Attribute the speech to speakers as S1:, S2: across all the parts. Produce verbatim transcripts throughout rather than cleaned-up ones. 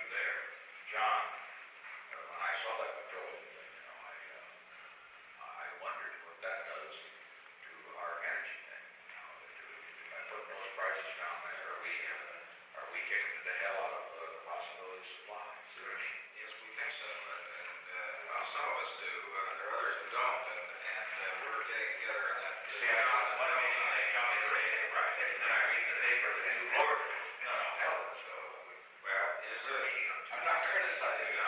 S1: you there, John, uh, when I saw that petroleum thing, you know, I, uh, I wondered what that does to our energy thing. You know, do, by putting those prices down there, are we, uh, are we kicking the hell out of uh, the possibility of supply? See what I mean?
S2: Yes, we think so, and, and uh, well, some of us do. Uh, there are others who don't, and, and uh, we're getting together on that.
S1: See, I found one meeting they come in the radio, right? And then I read the paper that you lowered it. No, no, hell, so.
S2: Well, it is a,
S1: I'm not criticizing you.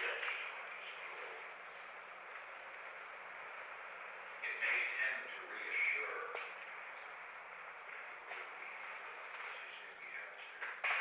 S1: Yes. So it may tend to reassure, as you say, we have to,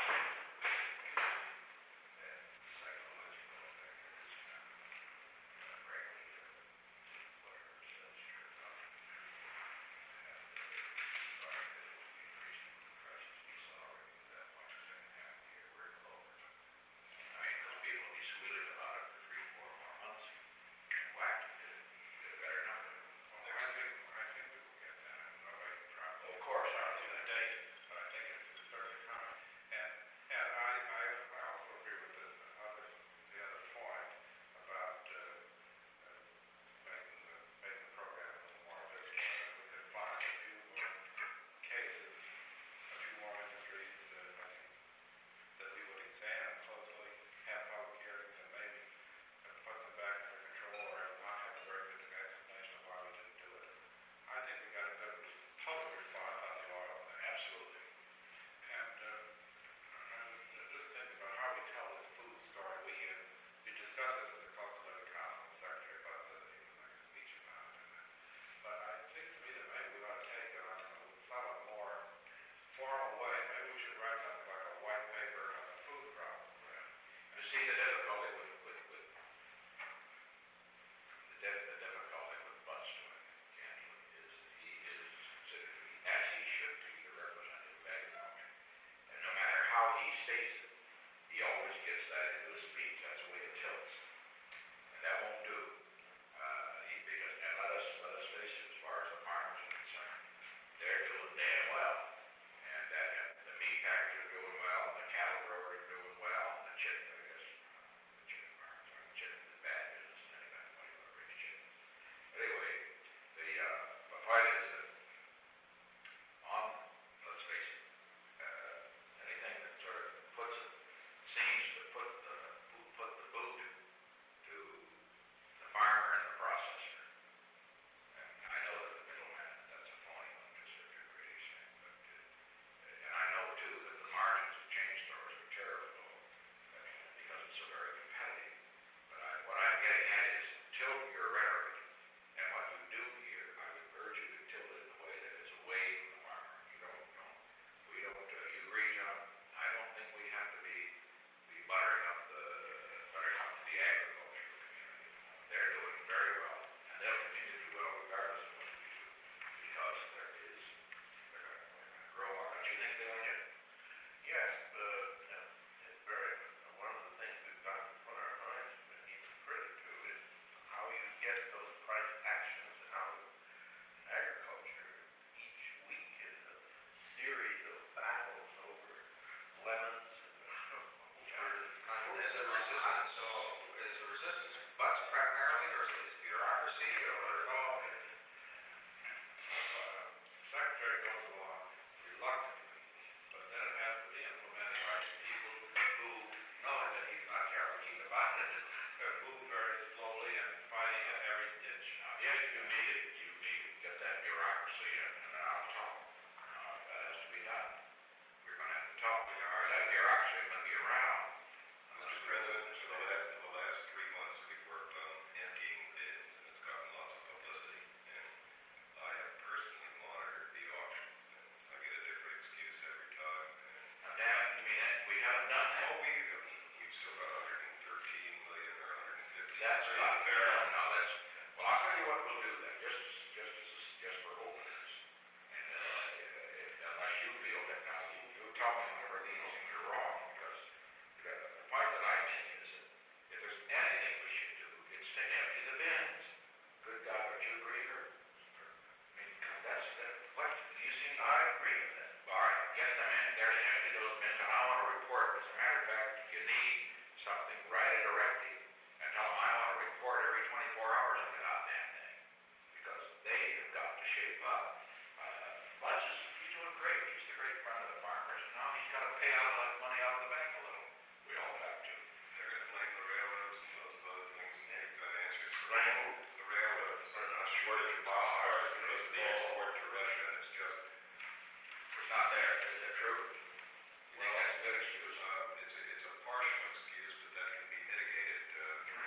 S1: that psychological effect that is kind of, uh, frankly, uh, whatever it says here about have the artificial increasing prices decelerating that much the second half of the year. We're in the low. I mean, because people will be squealing about it for three, four more months. And whack, you get, you get a better number.
S2: Well, I think, I think we will get that. Nobody can promise.
S1: Of course, I
S2: To
S1: do
S2: the
S1: that.
S2: date, but I think it's, it's certainly coming. And, and I, I, I also agree with the other, the other point about, uh, uh, making the, making the program a little more visible. And if we could find a few more cases, a few more industries, uh, I think, that we would examine closely, have public hearings, and maybe uh, put them back under control, or if not, have a very good explanation of why we didn't do it. I think we got a good res- public response on the oil thing.
S1: Absolutely.
S2: And uh, I was just thinking about how we tell this food story. We uh, we discussed this at the Cost of Living Council, and the Secretary about to make a speech about it. And, uh, but I think to me that maybe we ought to take it on a somewhat more formal way. Maybe we should write something like a white paper on the food problem.
S1: Right. You see, the difficulty with, with, with the, dif- the difficulty with Bud Stewart, candidly, is that he is considered to be, as he should be, the representative of agriculture. And no matter how he states it, he always gets that into his speech. That's the way it tilts. And that won't do. Uh, he, because, and let us, let us face it, as far as the farmers are concerned, they're doing damn well. And that, and the meat packers are doing well, and the cattle growers are doing well, and the chicken, I guess, the chicken farmers are, the chicken is bad business, and anybody want to raise chickens. Anyway, the, uh, the point is that on, let's face it, uh, anything that sort of puts it, seems to put the, put the boot to the farmer and the processor. And I know that the middleman, that's a phony one, just to a great extent, but, uh, and I know too that the margins of chain stores are terribly low, uh, because it's so very competitive. But I, what I'm getting at is, tilt your rhetoric, and what you do here, I would urge you to tilt it in a way that is away from the farmer. You don't, don't, we don't, uh, you agree, John? I don't think we have to be, be buttering up the, buttering up the agricultural community at the moment. They're doing very well, and they'll continue to do well regardless of what we do, because there is, they're going to, they're going to grow on. Don't you think they are, Jim?
S3: Yes, uh, uh, it's very, one of the things we've got to put our minds even further to is how you get those price actions out of agriculture. Each week is a series of battles over lemons and over this kind of
S2: Is the resistance, so is the resistance butts primarily, or is it bureaucracy, or?
S3: Oh,
S2: Uh, Secretary goes along reluctantly, but then it has to be implemented by people who, knowing that he's not terribly keen about it, move very slowly and fighting at every ditch.
S1: Now, if you need it, you need to get that bureaucracy in and out of town. Uh, that has to be done. We're going to have to talk. We are, that bureaucracy is going to be around.
S2: Mister President, for the last, for the last three months, we've worked on emptying bins, and it's gotten lots of publicity. And I have personally monitored the auction, and I get a different excuse every time. And
S1: Now, damn it, you mean that we haven't done that?
S2: oh, we we've still got one hundred thirteen million or one hundred fifty.
S1: That's not fair. No, that's, well, I'll tell you what we'll do then, just, just, as just for openness. And, uh, if, unless you feel that now, you, you tell me whenever these things are wrong, because the, the point that I make is that if there's anything we should do, it's to empty the bins. Good God, don't you agree, or? I mean, that's, that, what, do you see, I agree with that. All right, get them in there to empty those bins, and I want to report, as a matter of fact, if you need something, write it directly, and tell them I want to report every twenty-four hours on the goddamn thing, because they have got to shape up. Uh, Butch is, he's doing great, he's the great friend of the farmers, and now he's got to pay out of that money out of the bank a little. We all have to.
S2: they're going to blame the railroads and lots of other things, and they've got answers for
S1: Blame who?
S2: the railroads. They're not sure that your boss are because of the export to Russia. It's just
S1: It's not there, is it true? You think that's a good excuse?
S2: uh, it's a, it's a partial excuse, but that can be mitigated uh, through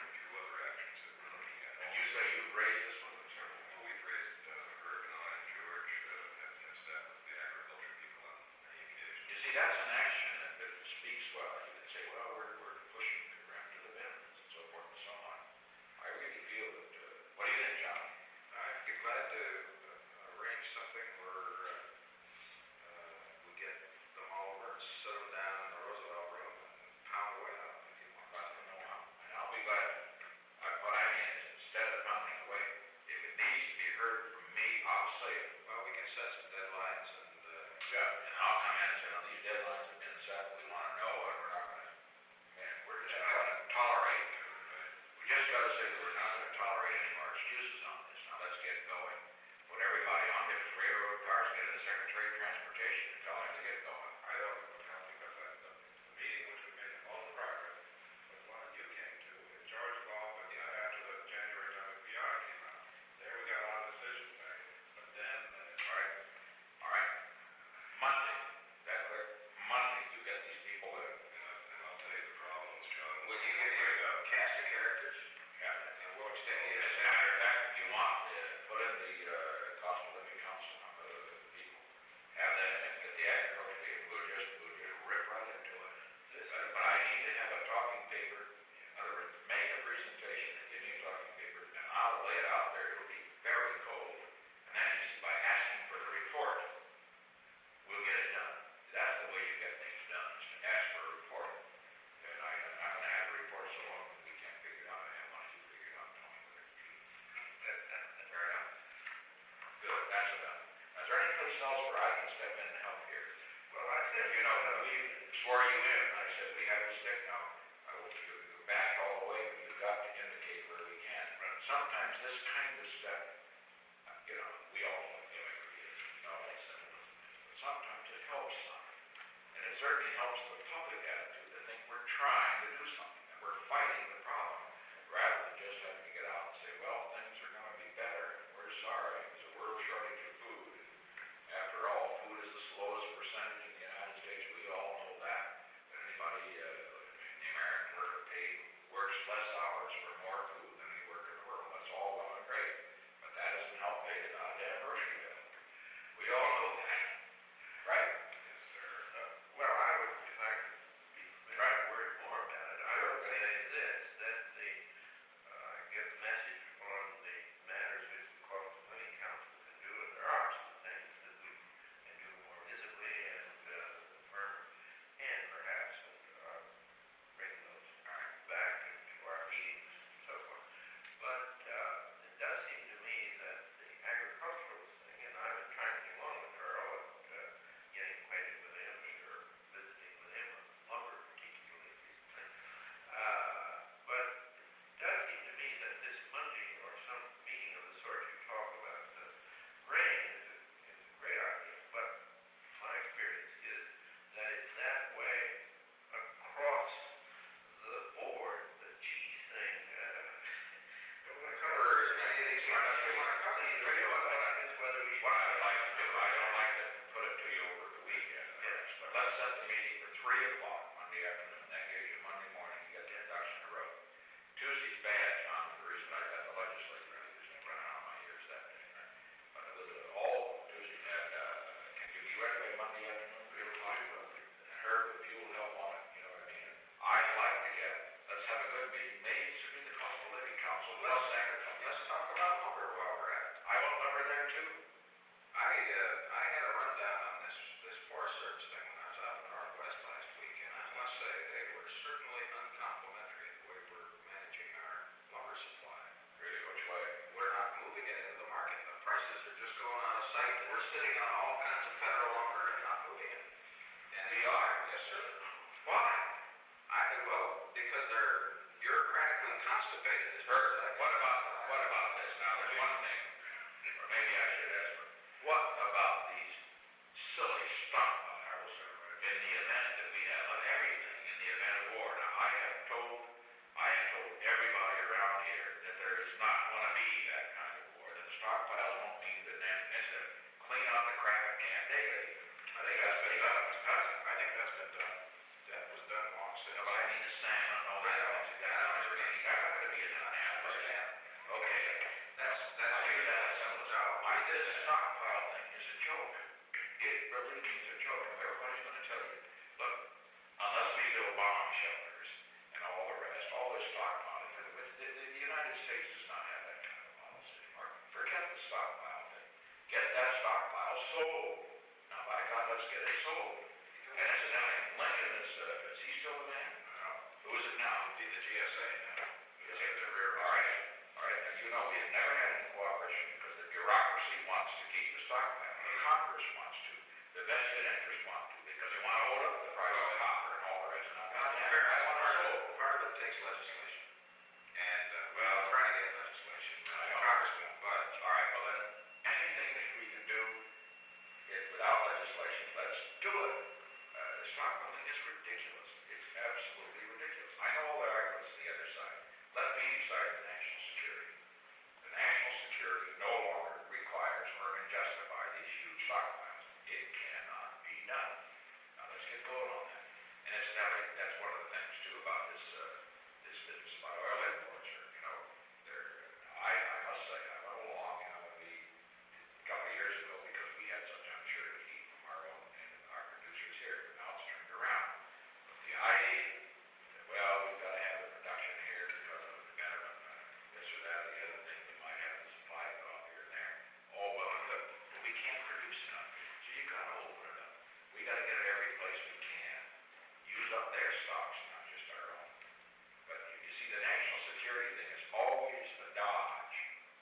S1: United States does not have that kind of policy. Or forget the stockpile thing. Get that stockpile sold. Now, by God, let's get it sold. And incidentally, Lincoln is, uh, is he still the man?
S2: No,
S1: Who is it now?
S2: be the G S A now. Because they're the rear.
S1: All right. All right. Now, you know, we have never had any cooperation because the bureaucracy wants to keep the stockpile. The Congress wants to. The vested interest want to because they want to hold up the price of copper and all the rest. Now, God,
S2: Fair,
S1: I want to
S2: part of
S1: sold.
S2: it, part of it takes legislation. And, uh,
S1: Well,
S2: we're trying to get legislation.
S1: I know.
S2: Congress won't budge.
S1: All right. Well, then, anything that we can do it without legislation, let's do it. Uh, the stockpile thing is ridiculous. It's absolutely ridiculous. I know all the arguments on the other side. Let me decide the national security. The national security no longer requires or can justify these huge stockpiles. It cannot be done. Now let's get going on that. And incidentally, that's one of the things too about this uh, this business about oil imports. Or, you know, there. I, I must say, I went along, you know, when we a couple of years ago because we had such unsured heat from our own and our producers here. But now it's turned around. But the idea that, well, we've got to have a production here because of the betterment, uh, this or that or the other thing, we might have the supply cut off here and there. All well and good. But we can't produce enough. So you got to open it up. We got to get it every place we can. Use up their stocks, not just our own. But you, you see, the national security thing is always a dodge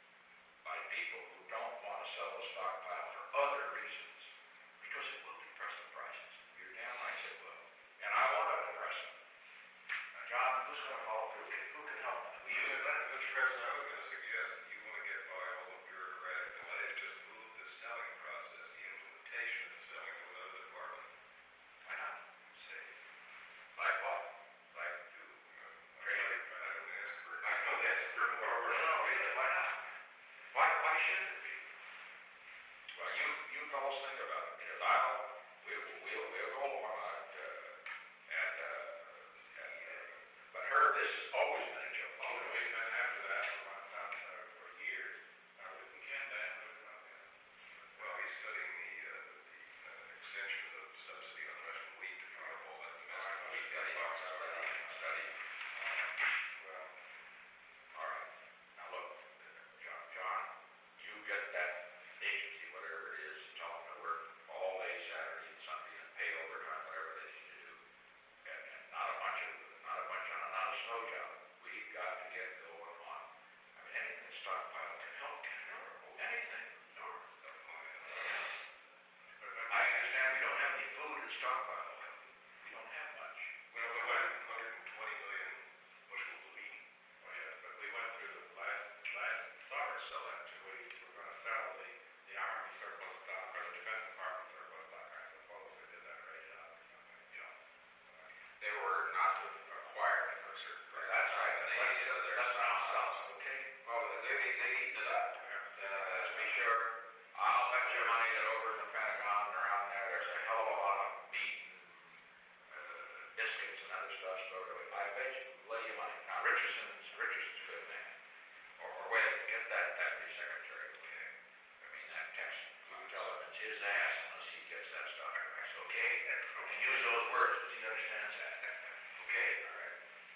S1: by people who don't want to sell the stockpile for other reasons. Because it will depress the prices. You're damn right it will. And I want to depress them. Now, John, who's going to follow through? Who can help me? We,
S2: Yeah, that- Mister President, I was going to suggest that you want to get by all the bureaucratic delays, just move the selling process, the implementation of the selling to another department.
S1: why not? Say, like what? Like you? Really?
S2: I don't ask for,
S1: I know that's for more. No, no, really, why not? Why, why should it be? Well, you, you fellows think about it, because I'll, we'll, we'll, we'll go along on it, uh, and, uh, and, uh, but her, this has always been a joke.
S2: oh, we've been after that for one time, uh, for years. Uh, we, we can't ban it, uh,
S3: Well, he's studying the, uh, the uh, extension of subsidy on Russian wheat to free up all that domestic wheat.
S1: Study, study, study.
S2: well,
S1: All right. Now look, John, John, you get that agency, whatever it is, tell them to work all day Saturday and Sunday and pay overtime, whatever they need to do. And, and not a bunch of, not a bunch on, not a snow job. We've got to get going on. I mean, anything that stockpile can help, can help. Anything. Sure. I understand we don't have any food in stockpile. We don't have much.
S2: well, we went one hundred twenty million bushels of wheat. Oh, yeah, but we went through the last, last summer, so that we were going to sell the, the Army surplus stock or the Defense Department surplus stock. I suppose we did that right job or something, you know.
S3: They were not to acquire it for a certain period.
S1: That's right.
S3: And they,
S1: Let's,
S3: uh, they're
S1: let's not
S3: not
S1: sell it, okay?
S3: Well, they, they, they eat it up.
S1: Uh, to be sure, I'll bet you money that over in the Pentagon and around there, there's a hell of a lot of meat and uh, biscuits and other stuff stored away. I bet you, lay you money. Now, Richardson's, Richardson's a good man. Or, or wait, get that deputy secretary, okay? I mean, that Texan. You tell him it's his ass unless he gets that stuff correct, okay? You can use those words because he understands that. Okay? All right.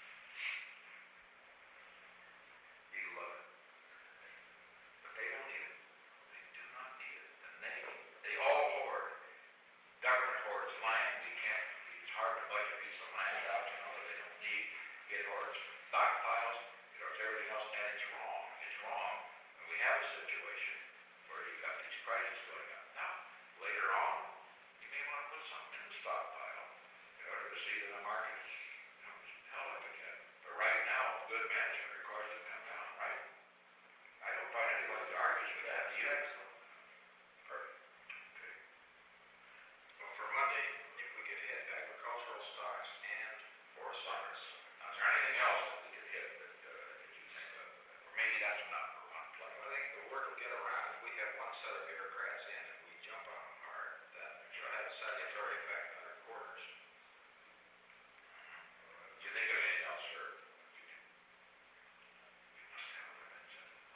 S1: We love it. But they don't need it. They do not need it. And they, they all hoard. Government hoards land. We can't, it's hard to budget a piece of land out, you know, that they don't need. It hoards stockpiles. It hoards everything else, and it's wrong. It's wrong. And we have a situation where you've got these prices going up. Now, later on, you may want to put something in the stockpile in order to see that the market is, you know, is held up again. But right now, good management requires it to come down, right? I don't find anybody that argues with that. Do you? Perfect. Okay.
S3: Well, for Monday, if we could hit agricultural stocks and forest summers.
S1: Now, is there anything else that we could hit that, uh, that you think of? Or maybe that's enough for one play.
S3: I think the word will get around. If we have one set of bureaucrats in and we jump on them hard, that should have a salutary effect on our quarters.
S1: Do you think of anything else, sir? You can. You must have other things in the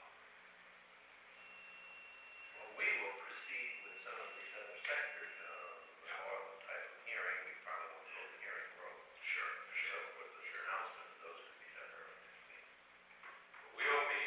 S4: Well, we will proceed with some of these other sectors, um, the oil type of hearing, we probably won't hold the hearing for,
S1: Sure,
S4: sure, with the announcement, those could be done early next week.
S1: We'll be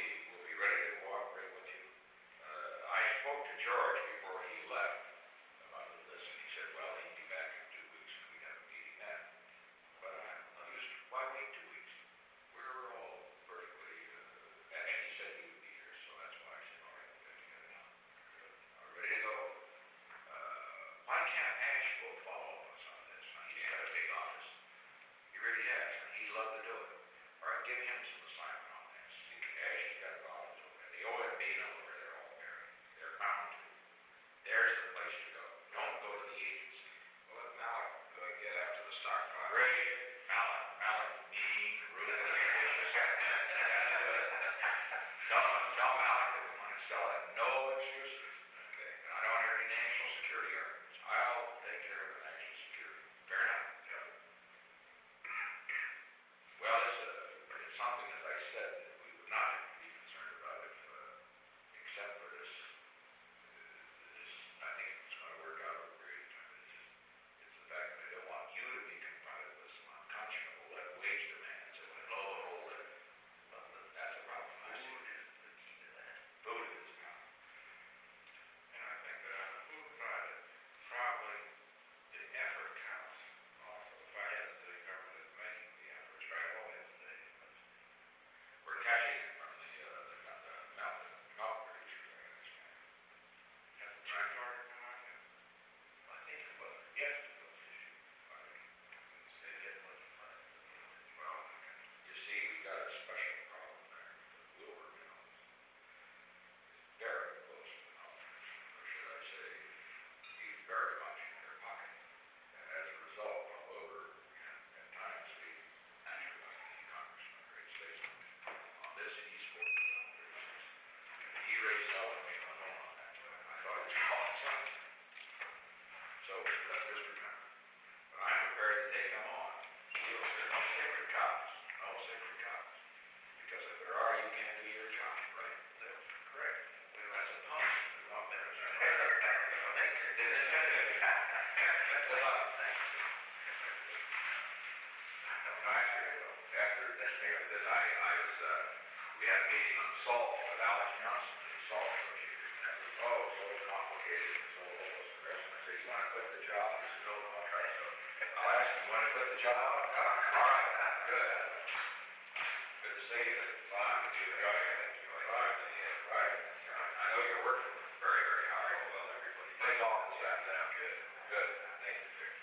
S1: a meeting on salt with Alex Johnson, the salt negotiator, and that was, oh, so complicated, and so hopeless and the rest. And I said, you want to quit the job? He said, no, I'll try so. I'll ask you, you want to quit the job? All right, good. Good to see you. Fine, you enjoy it. Right, right. I know you're working very, very hard. Well, everybody. Take off the staff down. Good, good. Thank you, Vic.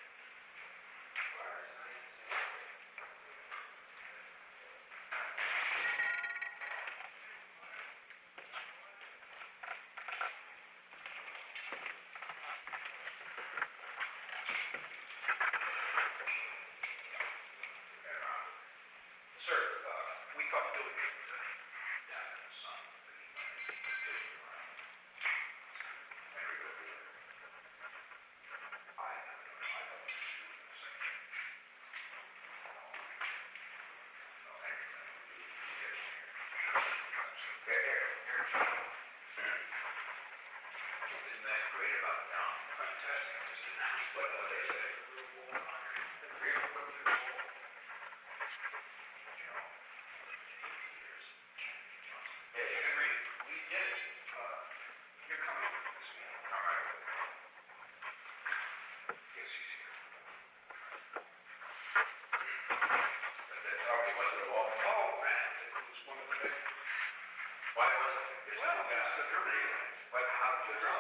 S1: Sir, uh, we caught doing it uh, down in the sun. Henry go do it. I don't know. I don't know. No, Henry, no. You, you get in here. Here, here, here. Isn't that great about Don? Fantastic. What, what they say? Real quick. Hey, Henry, we did it. Uh, you're coming with this meeting. All right. Yes, he's here. But that probably wasn't a walk. Oh, man, it was one of the big. Why was it? Well, it's the Germany. But how did you know?